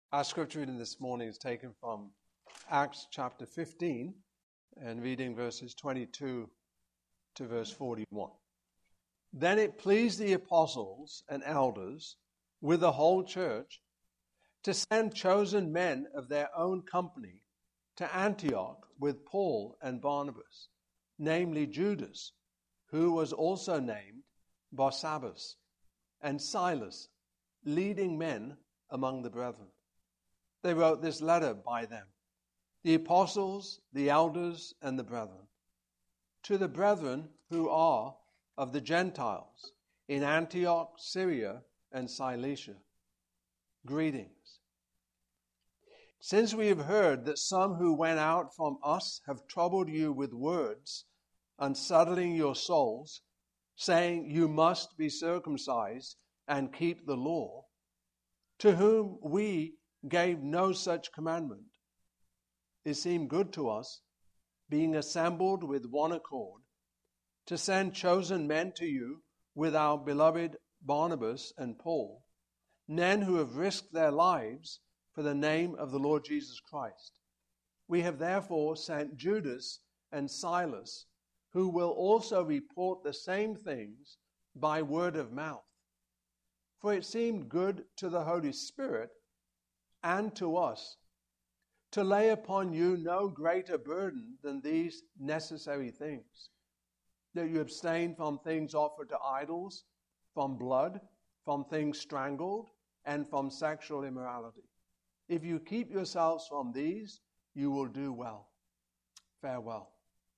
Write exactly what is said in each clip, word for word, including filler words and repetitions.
Our scripture reading this morning is taken from Acts chapter fifteen and reading verses twenty-two to verse forty-one. Then it pleased the apostles and elders with the whole church to send chosen men of their own company to Antioch with Paul and Barnabas, namely Judas, who was also named Barsabbas, and Silas, leading men among the brethren. They wrote this letter by them, the apostles, the elders, and the brethren, to the brethren who are of the Gentiles in Antioch, Syria, and Cilicia. Greetings. Since we have heard that some who went out from us have troubled you with words, unsettling your souls, saying you must be circumcised and keep the law, to whom we gave no such commandment, it seemed good to us, being assembled with one accord, to send chosen men to you with our beloved Barnabas and Paul, men who have risked their lives for the name of the Lord Jesus Christ. We have therefore sent Judas and Silas, who will also report the same things by word of mouth. For it seemed good to the Holy Spirit and to us to lay upon you no greater burden than these necessary things, that you abstain from things offered to idols, from blood, from things strangled, and from sexual immorality. If you keep yourselves from these, you will do well. Farewell.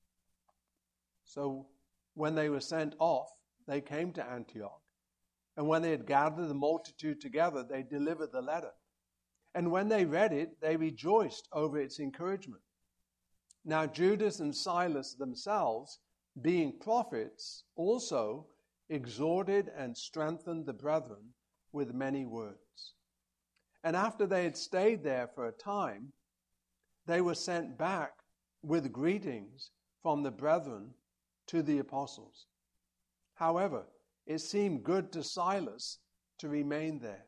So when they were sent off, they came to Antioch. And when they had gathered the multitude together, they delivered the letter. And when they read it, they rejoiced over its encouragement. Now Judas and Silas themselves, being prophets, also exhorted and strengthened the brethren with many words. And after they had stayed there for a time, they were sent back with greetings from the brethren to the apostles. However, it seemed good to Silas to remain there.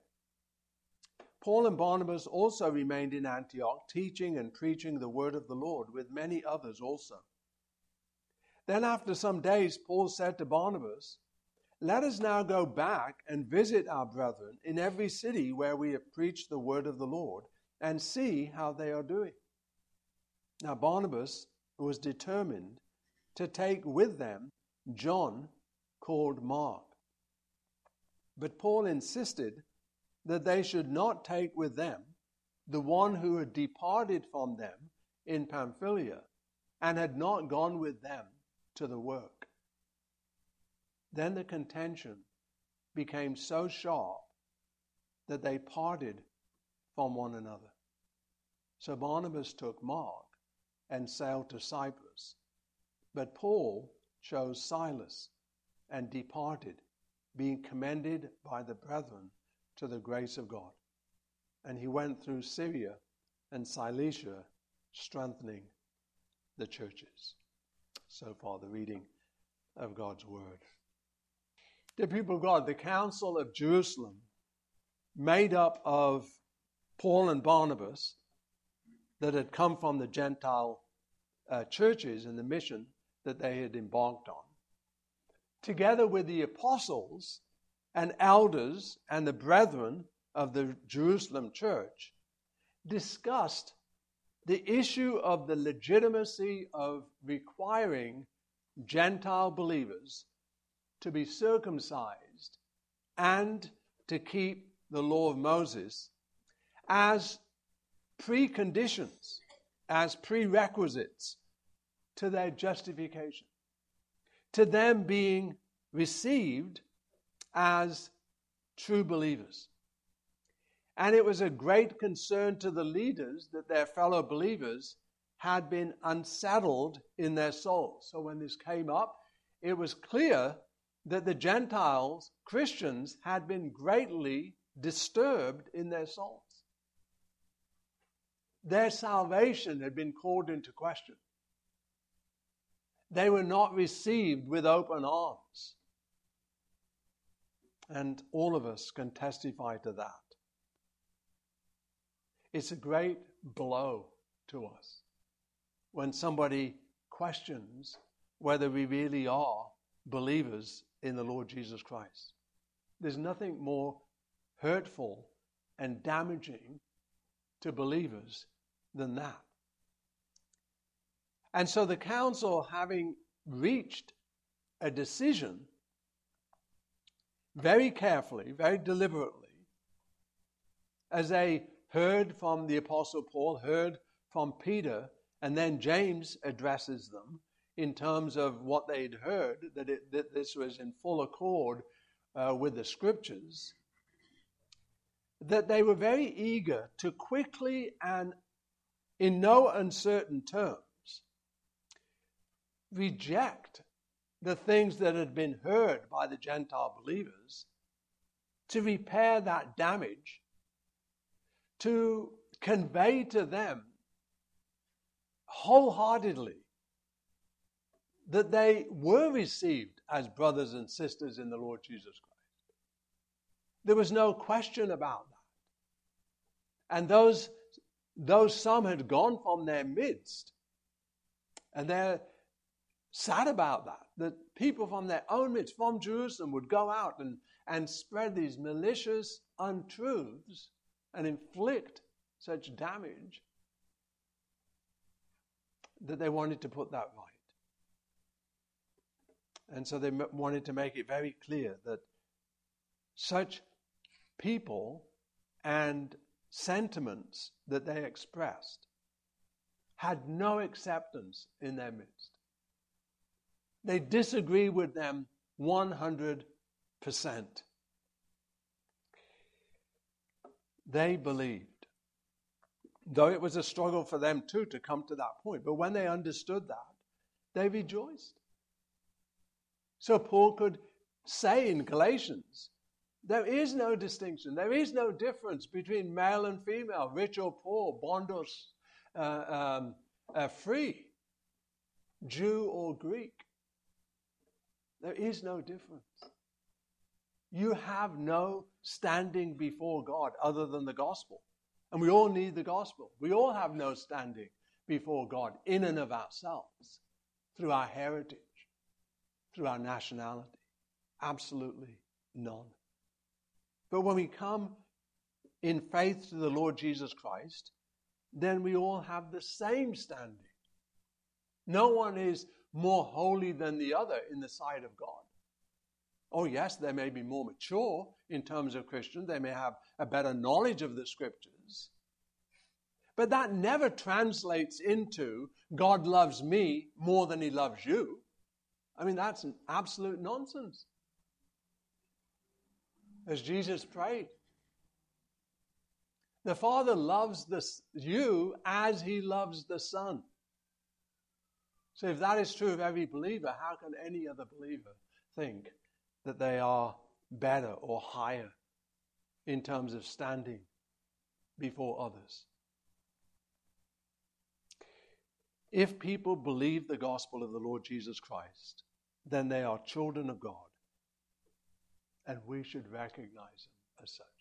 Paul and Barnabas also remained in Antioch, teaching and preaching the word of the Lord, with many others also. Then after some days, Paul said to Barnabas, "Let us now go back and visit our brethren in every city where we have preached the word of the Lord, and see how they are doing." Now Barnabas was determined to take with them John, called Mark. But Paul insisted that they should not take with them the one who had departed from them in Pamphylia and had not gone with them to the work. Then the contention became so sharp that they parted from one another. So Barnabas took Mark and sailed to Cyprus, but Paul chose Silas and departed, being commended by the brethren to the grace of God. And he went through Syria and Cilicia, strengthening the churches. So far, the reading of God's word. Dear people of God, the Council of Jerusalem, made up of Paul and Barnabas, that had come from the Gentile uh, churches and the mission that they had embarked on, together with the apostles and elders and the brethren of the Jerusalem church, discussed the issue of the legitimacy of requiring Gentile believers to be circumcised and to keep the law of Moses as preconditions, as prerequisites to their justification, to them being received as true believers. And it was a great concern to the leaders that their fellow believers had been unsettled in their souls. So when this came up, it was clear that the Gentiles, Christians, had been greatly disturbed in their souls. Their salvation had been called into question. They were not received with open arms. And all of us can testify to that. It's a great blow to us when somebody questions whether we really are believers in the Lord Jesus Christ. There's nothing more hurtful and damaging to believers than that. And so the council, having reached a decision very carefully, very deliberately, as they heard from the Apostle Paul, heard from Peter, and then James addresses them in terms of what they'd heard, that, it, that this was in full accord uh, with the Scriptures, that they were very eager to quickly and in no uncertain terms reject the things that had been heard by the Gentile believers, to repair that damage, to convey to them wholeheartedly that they were received as brothers and sisters in the Lord Jesus Christ. There was no question about that. And those, those some had gone from their midst, and they're sad about that, that people from their own midst, from Jerusalem, would go out and, and spread these malicious untruths and inflict such damage, that they wanted to put that right. And so they m- wanted to make it very clear that such people and sentiments that they expressed had no acceptance in their midst. They disagree with them one hundred percent. They believed, though it was a struggle for them too to come to that point, but when they understood that, they rejoiced. So Paul could say in Galatians, there is no distinction, there is no difference between male and female, rich or poor, bond or uh, um, uh, free, Jew or Greek. There is no difference. You have no standing before God other than the gospel. And we all need the gospel. We all have no standing before God in and of ourselves, through our heritage, through our nationality. Absolutely none. But when we come in faith to the Lord Jesus Christ, then we all have the same standing. No one is more holy than the other in the sight of God. Oh yes, they may be more mature in terms of Christians. They may have a better knowledge of the Scriptures. But that never translates into God loves me more than he loves you. I mean, that's an absolute nonsense. As Jesus prayed, the Father loves the, you as he loves the Son. So if that is true of every believer, how can any other believer think that they are better or higher in terms of standing before others? If people believe the gospel of the Lord Jesus Christ, then they are children of God, and we should recognize them as such.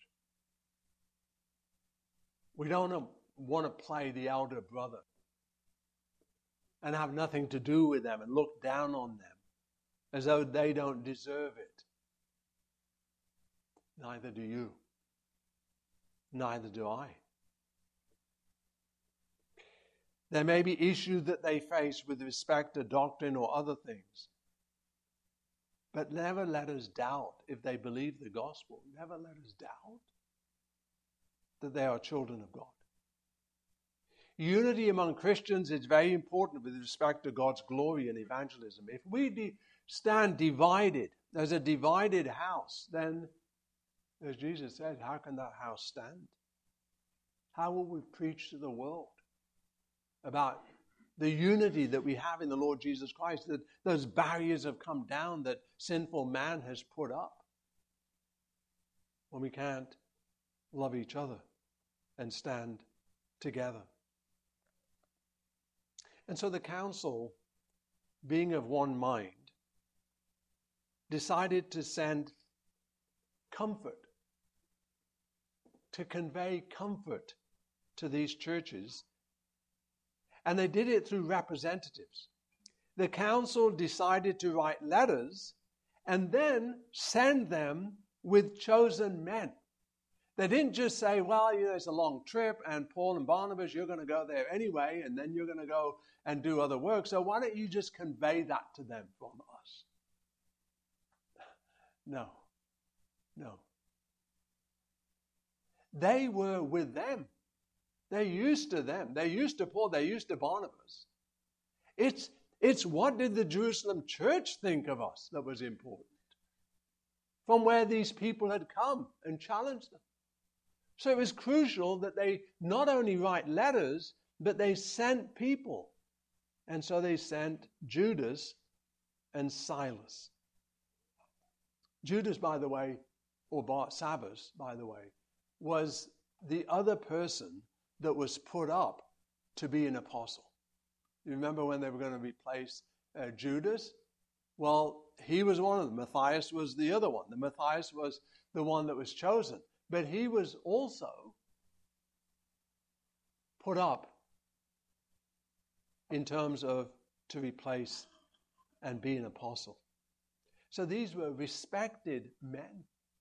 We don't want to play the elder brother and have nothing to do with them and look down on them as though they don't deserve it. Neither do you. Neither do I. There may be issues that they face with respect to doctrine or other things. But never let us doubt if they believe the gospel. Never let us doubt that they are children of God. Unity among Christians is very important with respect to God's glory and evangelism. If we de- stand divided, as a divided house, then, as Jesus said, how can that house stand? How will we preach to the world about the unity that we have in the Lord Jesus Christ, that those barriers have come down that sinful man has put up, when we can't love each other and stand together? And so the council, being of one mind, decided to send comfort, to convey comfort to these churches, and they did it through representatives. The council decided to write letters and then send them with chosen men. They didn't just say, well, you know, it's a long trip, and Paul and Barnabas, you're going to go there anyway, and then you're going to go and do other work, so why don't you just convey that to them from us? No. No. They were with them. They're used to them. They're used to Paul. They're used to Barnabas. It's, it's what did the Jerusalem church think of us that was important. From where these people had come and challenged them. So it was crucial that they not only write letters, but they sent people. And so they sent Judas and Silas. Judas, by the way, or Barsabbas, by the way, was the other person that was put up to be an apostle. You remember when they were going to replace uh, Judas? Well, he was one of them. Matthias was the other one. The Matthias was the one that was chosen. But he was also put up in terms of to replace and be an apostle. So these were respected men.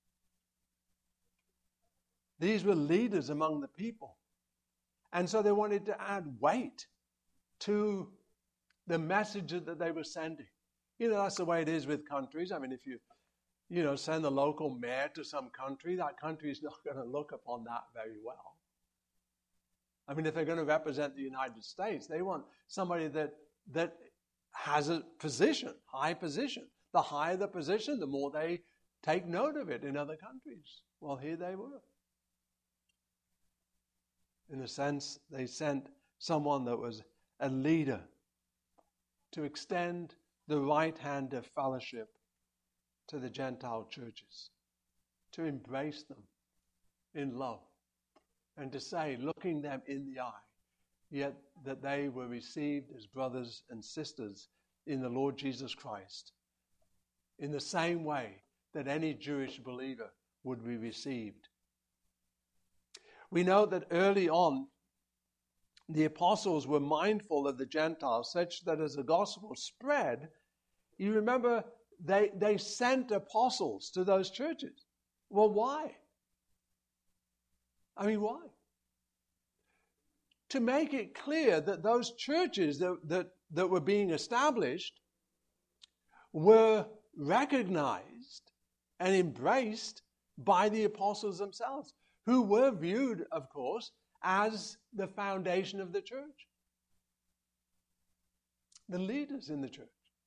These were leaders among the people. And so they wanted to add weight to the message that they were sending. You know, that's the way it is with countries. I mean, if you, you know, send the local mayor to some country, that country is not going to look upon that very well. I mean, if they're going to represent the United States, they want somebody that that has a position, high position. The higher the position, the more they take note of it in other countries. Well, here they were. In a sense, they sent someone that was a leader to extend the right hand of fellowship to the Gentile churches, to embrace them in love, and to say, looking them in the eye, yet that they were received as brothers and sisters in the Lord Jesus Christ, in the same way that any Jewish believer would be received. We know that early on, the apostles were mindful of the Gentiles, such that as the gospel spread, you remember they, they sent apostles to those churches. Well, why? I mean, why? To make it clear that those churches that, that, that were being established were recognized and embraced by the apostles themselves, who were viewed, of course, as the foundation of the church, the leaders in the church.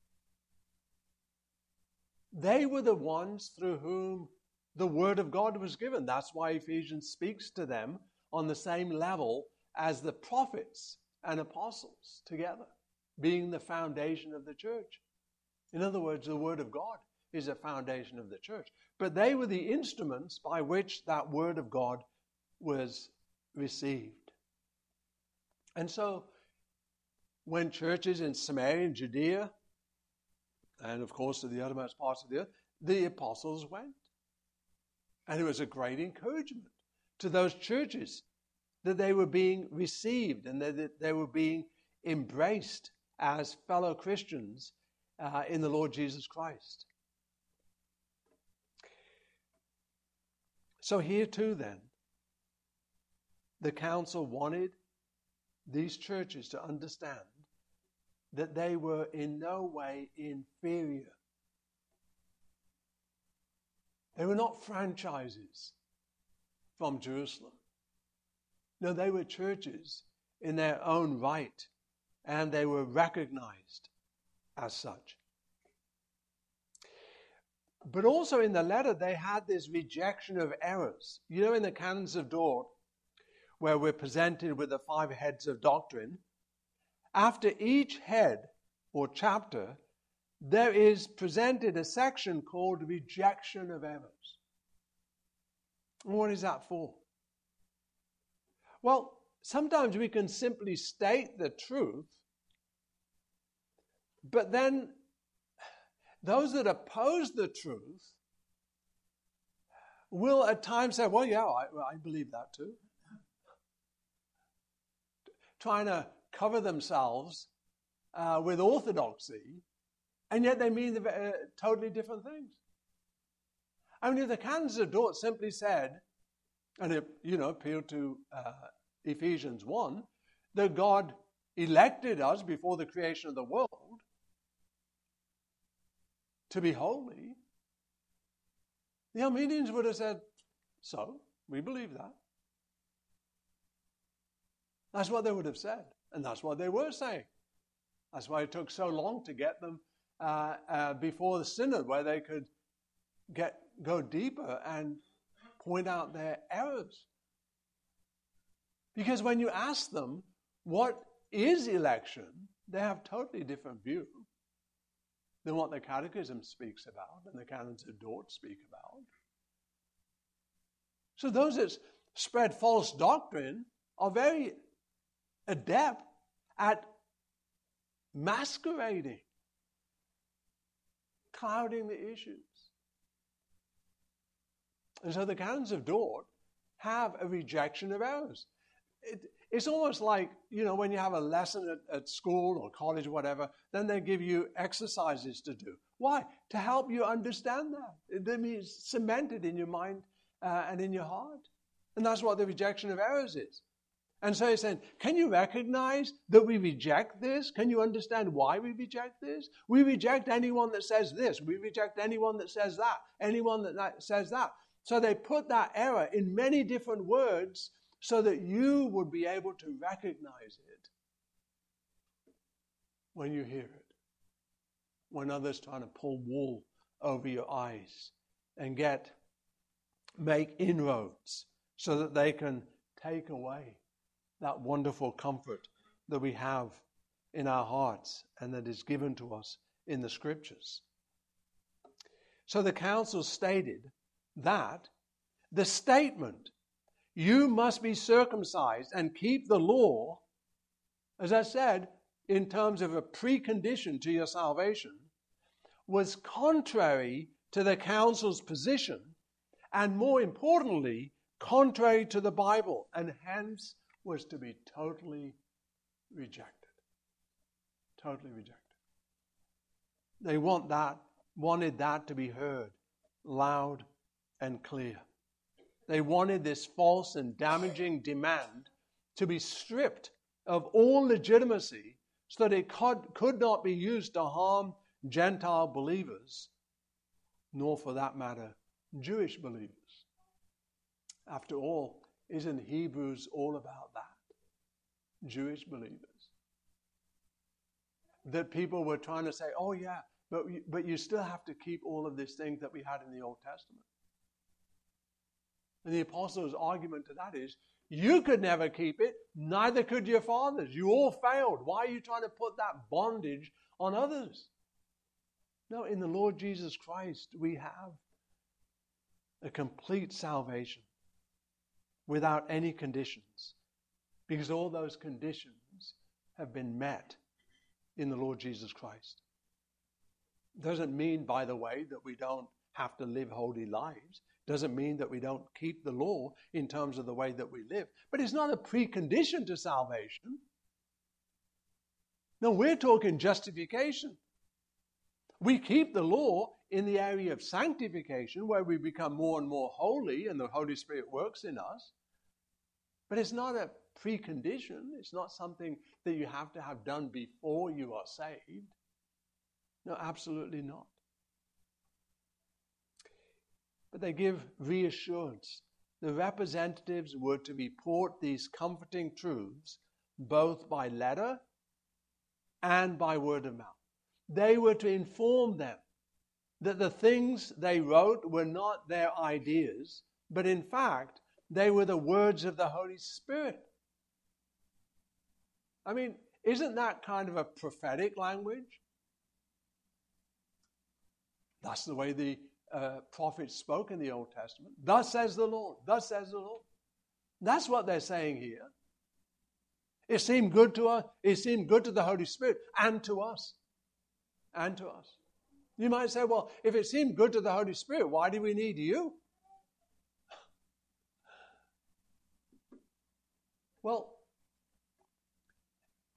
They were the ones through whom the word of God was given. That's why Ephesians speaks to them on the same level as the prophets and apostles together, being the foundation of the church. In other words, the word of God is a foundation of the church. But they were the instruments by which that word of God was received. And so, when churches in Samaria and Judea, and of course to the uttermost parts of the earth, the apostles went. And it was a great encouragement to those churches that they were being received and that they were being embraced as fellow Christians uh, in the Lord Jesus Christ. So here too then, the council wanted these churches to understand that they were in no way inferior. They were not franchises from Jerusalem. No, they were churches in their own right, and they were recognized as such. But also in the letter, they had this rejection of errors. You know, in the Canons of Dort, where we're presented with the five heads of doctrine, after each head or chapter, there is presented a section called rejection of errors. What is that for? Well, sometimes we can simply state the truth, but then those that oppose the truth will at times say, well, yeah, I, I believe that too. trying to cover themselves uh, with orthodoxy, and yet they mean the, uh, totally different things. I mean, if the canons of Dort simply said, and it, you know, appealed to uh, Ephesians one, that God elected us before the creation of the world to be holy, the Armenians would have said, so, we believe that. That's what they would have said, and that's what they were saying. That's why it took so long to get them uh, uh, before the synod, where they could get go deeper and point out their errors. Because when you ask them what is election, they have a totally different view than what the Catechism speaks about and the Canons of Dort speak about. So those that spread false doctrine are very adept at masquerading, clouding the issues. And so the Canons of Dort have a rejection of errors. It, it's almost like, you know, when you have a lesson at, at school or college or whatever, then they give you exercises to do. Why? To help you understand that. That means cemented in your mind uh, and in your heart. And that's what the rejection of errors is. And so he's saying, can you recognize that we reject this? Can you understand why we reject this? We reject anyone that says this. We reject anyone that says that. Anyone that, that says that. So they put that error in many different words so that you would be able to recognize it when you hear it. When others trying to pull wool over your eyes and get, make inroads so that they can take away that wonderful comfort that we have in our hearts and that is given to us in the Scriptures. So the council stated that the statement, you must be circumcised and keep the law, as I said, in terms of a precondition to your salvation, was contrary to the council's position and, more importantly, contrary to the Bible, and hence was to be totally rejected. Totally rejected. They want that, wanted that to be heard loud and clear. They wanted this false and damaging demand to be stripped of all legitimacy so that it could, could not be used to harm Gentile believers, nor for that matter, Jewish believers. After all, isn't Hebrews all about that? Jewish believers. That people were trying to say, oh yeah, but, but you still have to keep all of these things that we had in the Old Testament. And the apostles' argument to that is, you could never keep it, neither could your fathers. You all failed. Why are you trying to put that bondage on others? No, in the Lord Jesus Christ, we have a complete salvation without any conditions, because all those conditions have been met in the Lord Jesus Christ. Doesn't mean, by the way, that we don't have to live holy lives. Doesn't mean that we don't keep the law in terms of the way that we live. But it's not a precondition to salvation. No, we're talking justification. We keep the law in the area of sanctification, where we become more and more holy and the Holy Spirit works in us. But it's not a precondition. It's not something that you have to have done before you are saved. No, absolutely not. But they give reassurance. The representatives were to report these comforting truths both by letter and by word of mouth. They were to inform them that the things they wrote were not their ideas, but in fact, they were the words of the Holy Spirit. I mean, isn't that kind of a prophetic language? That's the way the uh, prophets spoke in the Old Testament. Thus says the Lord. Thus says the Lord. That's what they're saying here. It seemed good to us. It seemed good to the Holy Spirit and to us. And to us. You might say, well, if it seemed good to the Holy Spirit, why do we need you? Well,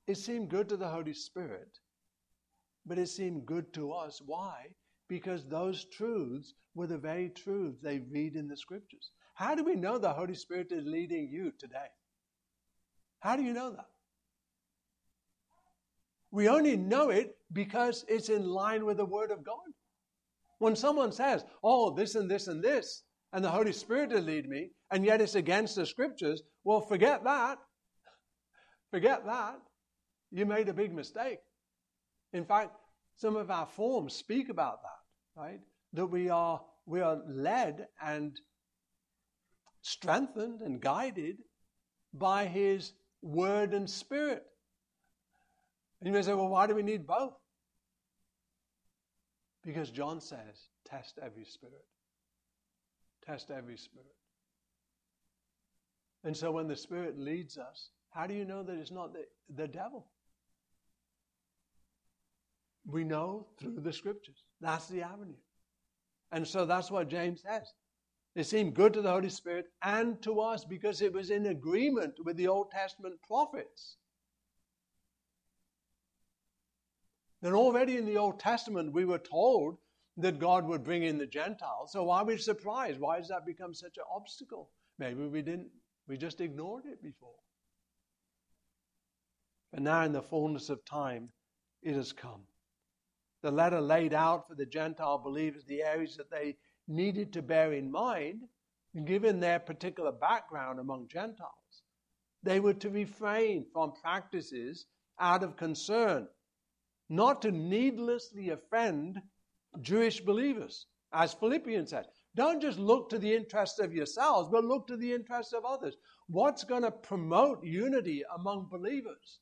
it seemed good to the Holy Spirit, but it seemed good to us. Why? Because those truths were the very truths they read in the Scriptures. How do we know the Holy Spirit is leading you today? How do you know that? We only know it because it's in line with the Word of God. When someone says, oh, this and this and this, and the Holy Spirit will lead me, and yet it's against the Scriptures, well, forget that. Forget that. You made a big mistake. In fact, some of our forms speak about that, right? That we are, we are led and strengthened and guided by His Word and Spirit. And you may say, well, why do we need both? Because John says, test every spirit. Test every spirit. And so when the Spirit leads us, how do you know that it's not the, the devil? We know through the Scriptures. That's the avenue. And so that's what James says. It seemed good to the Holy Spirit and to us because it was in agreement with the Old Testament prophets. Then already in the Old Testament we were told that God would bring in the Gentiles. So why are we surprised? Why has that become such an obstacle? Maybe we didn't, we just ignored it before. But now in the fullness of time, it has come. The letter laid out for the Gentile believers the areas that they needed to bear in mind, given their particular background among Gentiles. They were to refrain from practices out of concern, not to needlessly offend Jewish believers. As Philippians said, don't just look to the interests of yourselves, but look to the interests of others. What's going to promote unity among believers?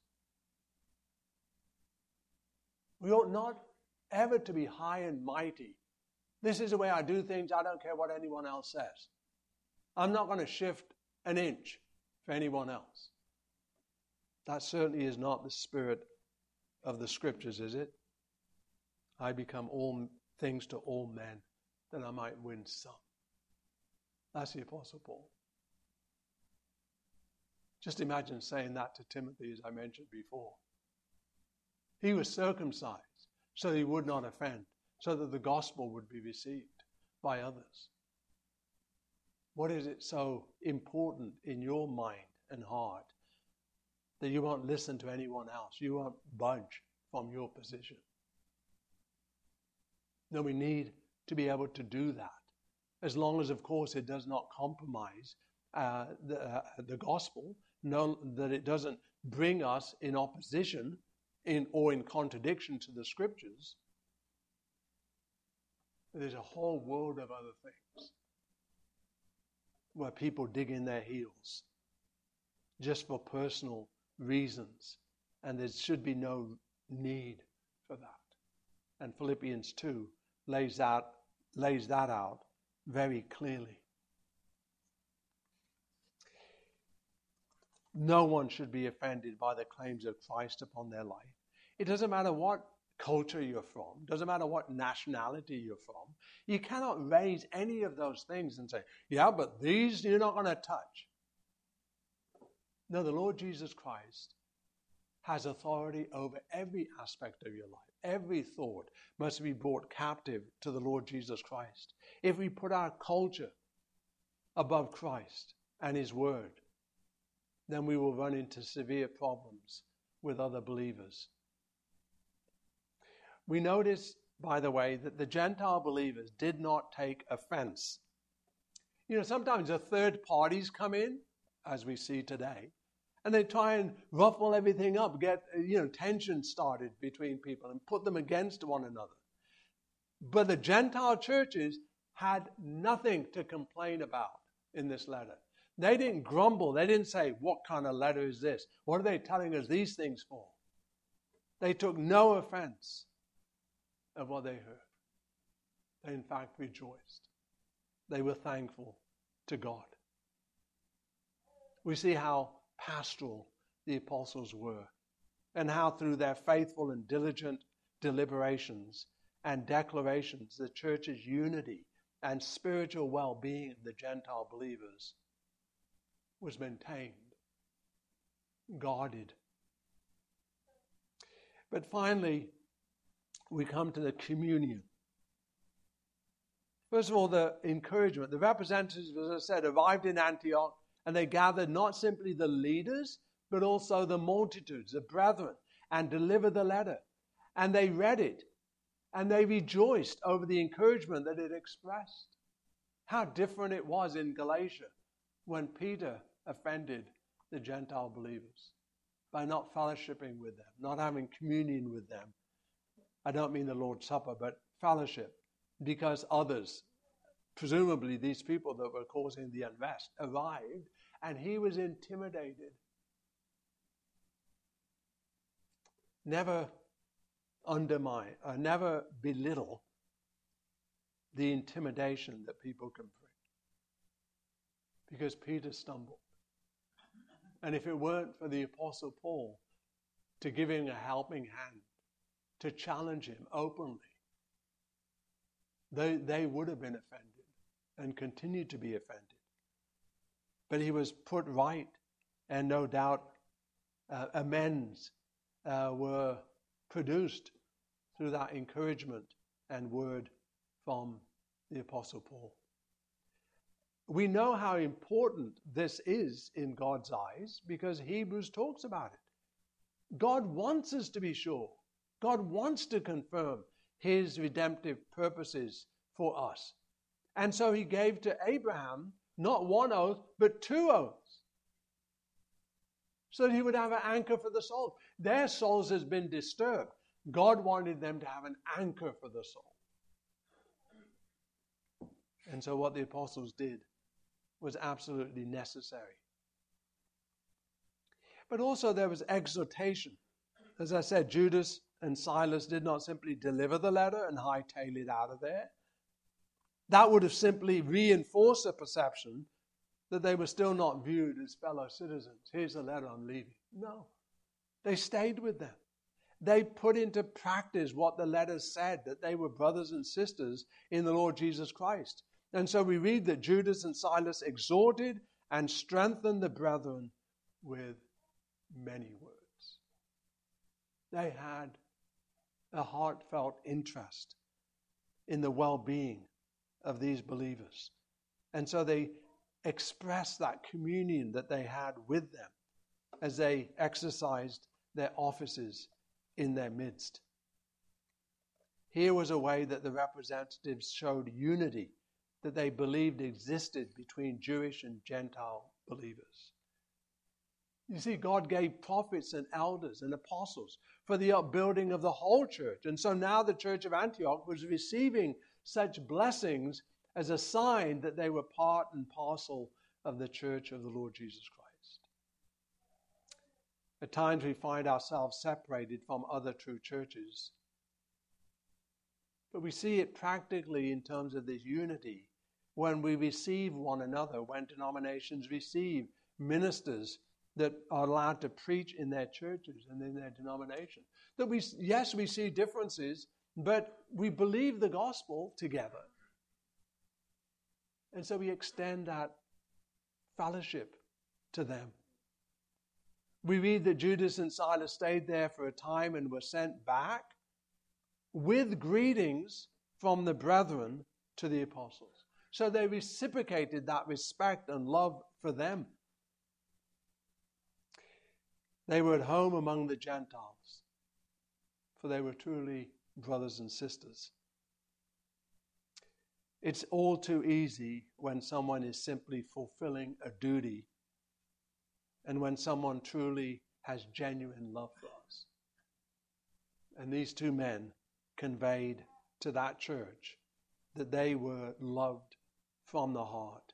We ought not ever to be high and mighty. This is the way I do things. I don't care what anyone else says. I'm not going to shift an inch for anyone else. That certainly is not the spirit of the Scriptures, is it? I become all things to all men, that I might win some. That's the Apostle Paul. Just imagine saying that to Timothy, as I mentioned before. He was circumcised so that he would not offend, so that the gospel would be received by others. What is it so important in your mind and heart that you won't listen to anyone else? You won't budge from your position. No, we need to be able to do that, as long as, of course, it does not compromise uh, the, uh, the gospel, no, that it doesn't bring us in opposition in or in contradiction to the Scriptures. There's a whole world of other things where people dig in their heels just for personal reasons, and there should be no need for that. And Philippians two lays out lays that out very clearly. No one should be offended by the claims of Christ upon their life. It doesn't matter what culture you're from, doesn't matter what nationality you're from. You cannot raise any of those things and say, yeah, but these you're not going to touch. No, the Lord Jesus Christ has authority over every aspect of your life. Every thought must be brought captive to the Lord Jesus Christ. If we put our culture above Christ and His Word, then we will run into severe problems with other believers. We notice, by the way, that the Gentile believers did not take offense. You know, sometimes the third parties come in, as we see today, and they try and ruffle everything up, get, you know, tension started between people and put them against one another. But the Gentile churches had nothing to complain about in this letter. They didn't grumble. They didn't say, what kind of letter is this? What are they telling us these things for? They took no offense of what they heard. They, in fact, rejoiced. They were thankful to God. We see how pastoral the apostles were, and how through their faithful and diligent deliberations and declarations, the church's unity and spiritual well-being of the Gentile believers was maintained, guarded, But finally, we come to the communion. First of all, the encouragement. The representatives, as I said, arrived in Antioch, and they gathered not simply the leaders, but also the multitudes, the brethren, and delivered the letter. And they read it, and they rejoiced over the encouragement that it expressed. How different it was in Galatia when Peter offended the Gentile believers by not fellowshipping with them, not having communion with them. I don't mean the Lord's Supper, but fellowship, because others, presumably these people that were causing the unrest, arrived, and he was intimidated. Never undermine, or never belittle the intimidation that people can bring. Because Peter stumbled. And if it weren't for the Apostle Paul to give him a helping hand, to challenge him openly, they, they would have been offended and continued to be offended. But he was put right, and no doubt uh, amends uh, were produced through that encouragement and word from the Apostle Paul. We know how important this is in God's eyes because Hebrews talks about it. God wants us to be sure. God wants to confirm his redemptive purposes for us. And so he gave to Abraham not one oath, but two oaths, so that he would have an anchor for the soul. Their souls has been disturbed. God wanted them to have an anchor for the soul. And so what the apostles did was absolutely necessary. But also there was exhortation. As I said, Judas and Silas did not simply deliver the letter and hightail it out of there. That would have simply reinforced the perception that they were still not viewed as fellow citizens. Here's the letter, I'm leaving. No. They stayed with them. They put into practice what the letters said, that they were brothers and sisters in the Lord Jesus Christ. And so we read that Judas and Silas exhorted and strengthened the brethren with many words. They had a heartfelt interest in the well-being of these believers. And so they expressed that communion that they had with them as they exercised their offices in their midst. Here was a way that the representatives showed unity that they believed existed between Jewish and Gentile believers. You see, God gave prophets and elders and apostles for the upbuilding of the whole church. And so now the church of Antioch was receiving such blessings as a sign that they were part and parcel of the church of the Lord Jesus Christ. At times we find ourselves separated from other true churches. But we see it practically in terms of this unity when we receive one another, when denominations receive ministers that are allowed to preach in their churches and in their denomination. That we, yes, we see differences, but we believe the gospel together. And so we extend that fellowship to them. We read that Judas and Silas stayed there for a time and were sent back with greetings from the brethren to the apostles. So they reciprocated that respect and love for them. They were at home among the Gentiles, for they were truly brothers and sisters. It's all too easy when someone is simply fulfilling a duty and when someone truly has genuine love for us. And these two men conveyed to that church that they were loved from the heart.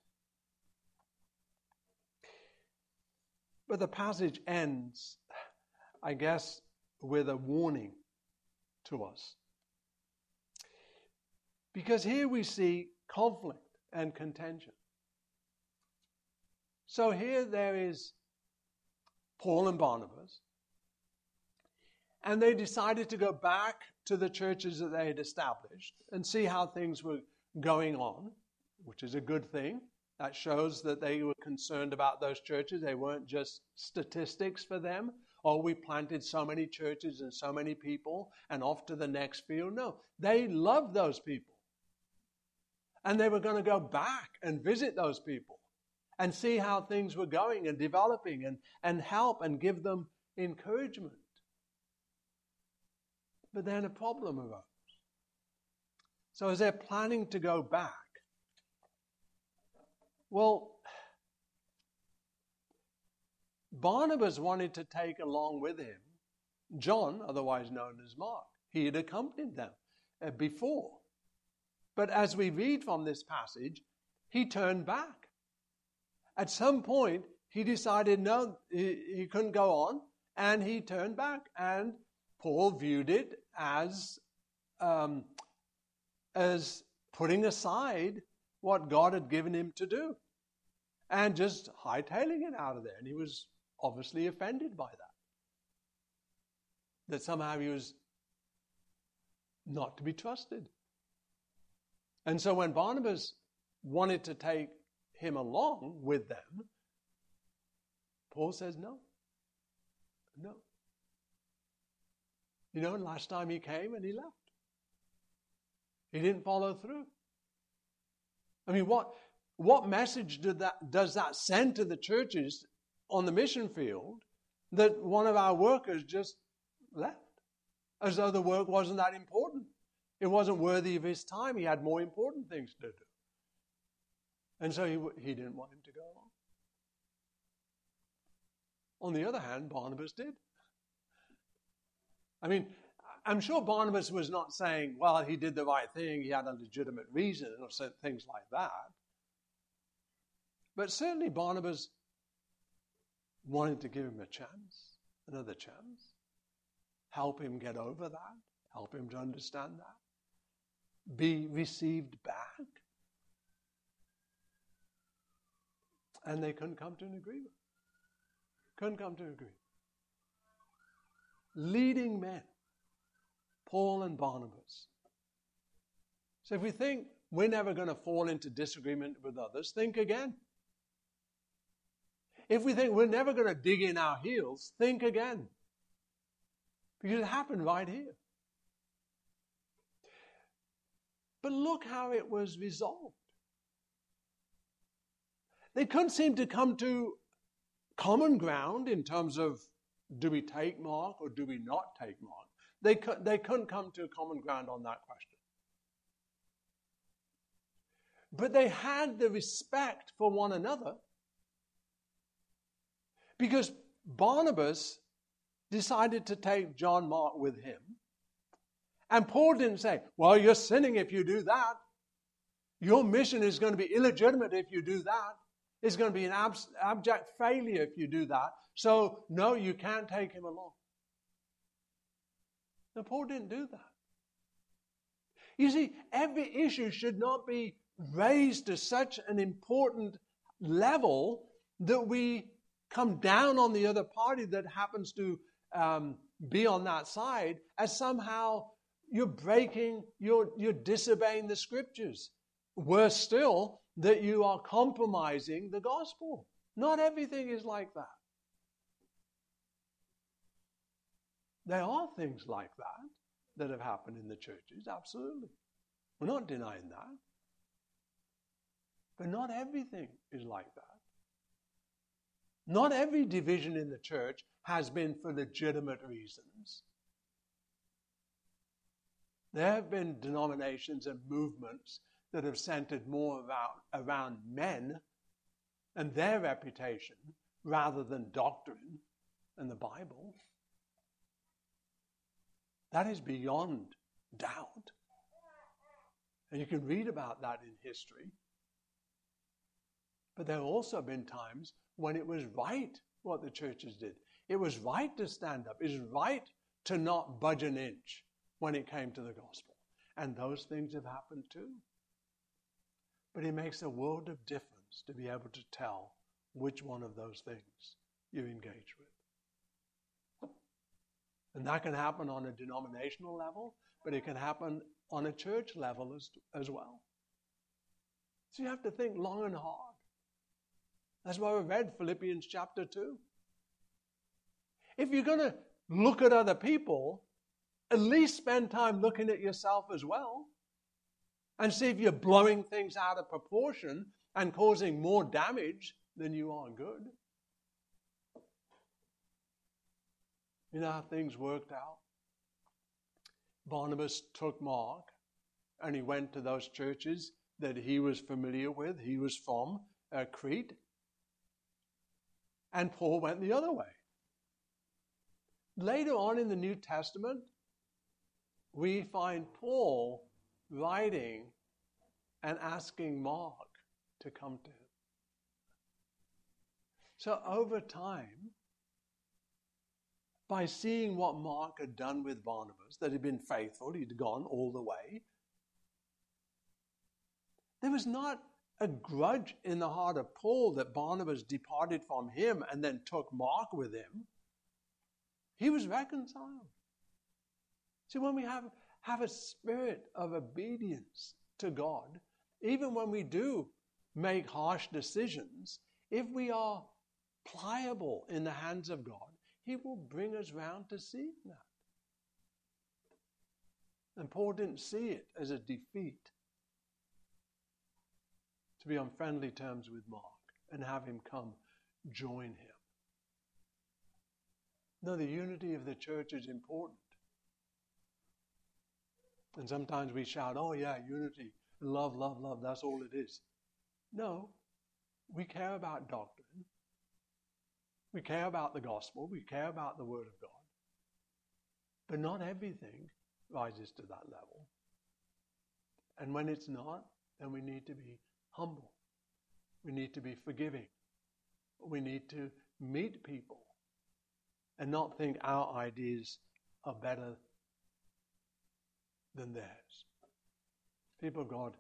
But the passage ends, I guess, with a warning to us. Because here we see conflict and contention. So here there is Paul and Barnabas, and they decided to go back to the churches that they had established and see how things were going on, which is a good thing. That shows that they were concerned about those churches. They weren't just statistics for them. Oh, we planted so many churches and so many people and off to the next field. No, they loved those people. And they were going to go back and visit those people and see how things were going and developing and, and help and give them encouragement. But then a problem arose. So as they're planning to go back, well, Barnabas wanted to take along with him John, otherwise known as Mark. He had accompanied them uh, before. But as we read from this passage, he turned back. At some point, he decided no, he, he couldn't go on, and he turned back. And Paul viewed it as, um, as putting aside what God had given him to do and just hightailing it out of there. And he was obviously offended by that. That somehow he was not to be trusted. And so when Barnabas wanted to take him along with them, Paul says no. No. You know, last time he came and he left. He didn't follow through. I mean, what, what message did that, does that send to the churches on the mission field that one of our workers just left? As though the work wasn't that important. It wasn't worthy of his time. He had more important things to do. And so he, he didn't want him to go along. On the other hand, Barnabas did. I mean, I'm sure Barnabas was not saying, well, he did the right thing, he had a legitimate reason, or things like that. But certainly Barnabas wanted to give him a chance, another chance, help him get over that, help him to understand that, be received back. And they couldn't come to an agreement. Couldn't come to an agreement. Leading men, Paul and Barnabas. So if we think we're never going to fall into disagreement with others, think again. If we think we're never going to dig in our heels, think again. Because it happened right here. But look how it was resolved. They couldn't seem to come to common ground in terms of do we take Mark or do we not take Mark? They, cu- they couldn't come to a common ground on that question. But they had the respect for one another because Barnabas decided to take John Mark with him. And Paul didn't say, well, you're sinning if you do that. Your mission is going to be illegitimate if you do that. It's going to be an ab- abject failure if you do that. So, no, you can't take him along. Now, Paul didn't do that. You see, every issue should not be raised to such an important level that we come down on the other party that happens to um, be on that side as somehow you're breaking, you're, you're disobeying the scriptures. Worse still, that you are compromising the gospel. Not everything is like that. There are things like that that have happened in the churches, absolutely. We're not denying that. But not everything is like that. Not every division in the church has been for legitimate reasons. There have been denominations and movements that have centered more about, around men and their reputation rather than doctrine and the Bible. That is beyond doubt. And you can read about that in history. But there have also been times when it was right what the churches did. It was right to stand up. It was right to not budge an inch when it came to the gospel. And those things have happened too. But it makes a world of difference to be able to tell which one of those things you engage with. And that can happen on a denominational level, but it can happen on a church level as, as well. So you have to think long and hard That's why we read Philippians chapter two. If you're going to look at other people, at least spend time looking at yourself as well and see if you're blowing things out of proportion and causing more damage than you are good. You know how things worked out? Barnabas took Mark and he went to those churches that he was familiar with. He was from uh, Crete. And Paul went the other way. Later on in the New Testament, we find Paul writing and asking Mark to come to him. So over time, by seeing what Mark had done with Barnabas, that he'd been faithful, he'd gone all the way, there was not a grudge in the heart of Paul that Barnabas departed from him and then took Mark with him. He was reconciled. See, when we have, have a spirit of obedience to God, even when we do make harsh decisions, if we are pliable in the hands of God, He will bring us round to see that. And Paul didn't see it as a defeat to be on friendly terms with Mark and have him come join him. No, the unity of the church is important. And sometimes we shout, oh yeah, unity, love, love, love, that's all it is. No, we care about doctrine. We care about the gospel. We care about the word of God. But not everything rises to that level. And when it's not, then we need to be humble. We need to be forgiving. We need to meet people and not think our ideas are better than theirs. People of God,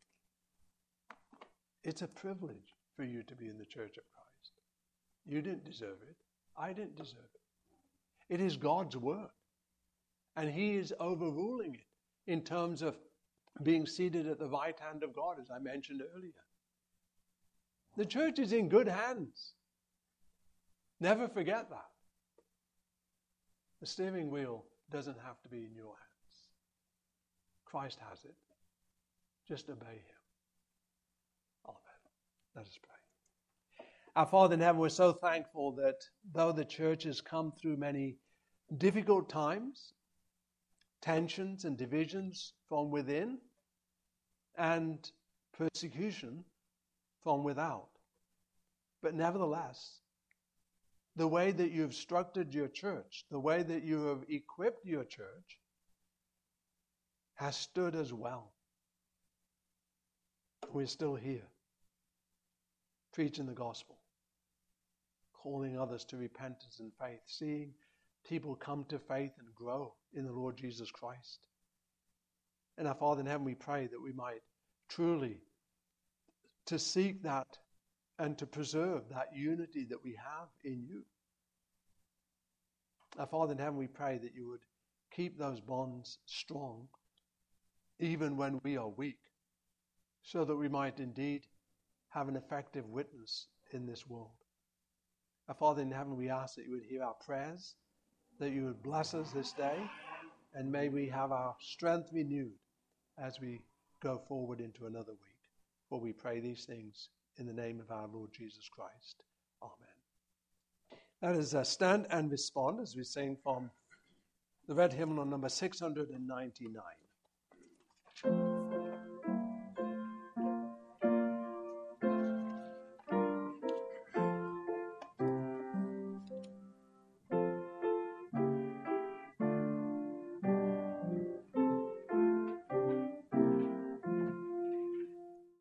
it's a privilege for you to be in the church of Christ. You didn't deserve it. I didn't deserve it. It is God's word. And He is overruling it in terms of being seated at the right hand of God, as I mentioned earlier. The church is in good hands. Never forget that. The steering wheel doesn't have to be in your hands. Christ has it. Just obey Him. Amen. Let us pray. Our Father in heaven, we're so thankful that though the church has come through many difficult times, tensions and divisions from within, and persecution from without, but nevertheless, the way that you've structured your church, the way that you have equipped your church, has stood as well. We're still here, preaching the gospel, calling others to repentance and faith, seeing people come to faith and grow in the Lord Jesus Christ. And our Father in heaven, we pray that we might truly to seek that and to preserve that unity that we have in you. Our Father in heaven, we pray that you would keep those bonds strong even when we are weak, so that we might indeed have an effective witness in this world. Our Father in heaven, we ask that you would hear our prayers, that you would bless us this day, and may we have our strength renewed as we go forward into another week. For we pray these things in the name of our Lord Jesus Christ. Amen. Let us uh, stand and respond as we sing from the red hymnal number six hundred ninety-nine.